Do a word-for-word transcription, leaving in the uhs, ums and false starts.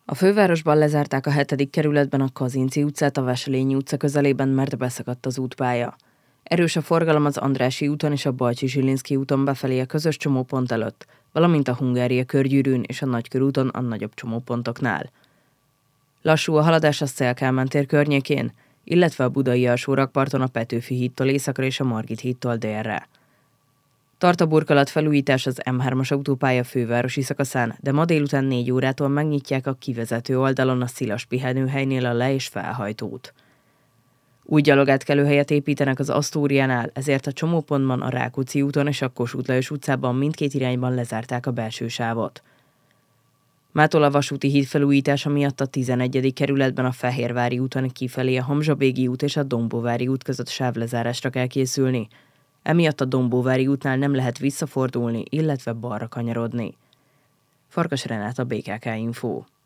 A fővárosban lezárták a hetedik kerületben a Kazinczy utcát a Veselényi utca közelében, mert beszakadt az útpálya. Erős a forgalom az Andrássy úton és a Bajcsy-Zsilinszky úton befelé a közös csomópont előtt, valamint a Hungária körgyűrűn és a Nagykörúton a nagyobb csomópontoknál. Lassú a haladás a Széll-Kálmán tér környékén, illetve a budai alsórakparton a Petőfi hídtól északra és a Margit hídtól délre. Tart a burkolat felújítás az em hármas autópálya fővárosi szakaszán, de ma délután négy órától megnyitják a kivezető oldalon a Szilas pihenőhelynél a le- és felhajtót. Új gyalogátkelőhelyet építenek az Asztóriánál, ezért a csomópontban a Rákóczi úton és a Kossuth Lajos utcában mindkét irányban lezárták a belső sávot. Mától a vasúti híd felújítása miatt a tizenegyedik kerületben a Fehérvári úton kifelé a Hamzsa-Bégi út és a Dombóvári út között sávlezárásra kell készülni. Emiatt a Dombóvári útnál nem lehet visszafordulni, illetve balra kanyarodni. Farkas Renáta, bé ká ká Info.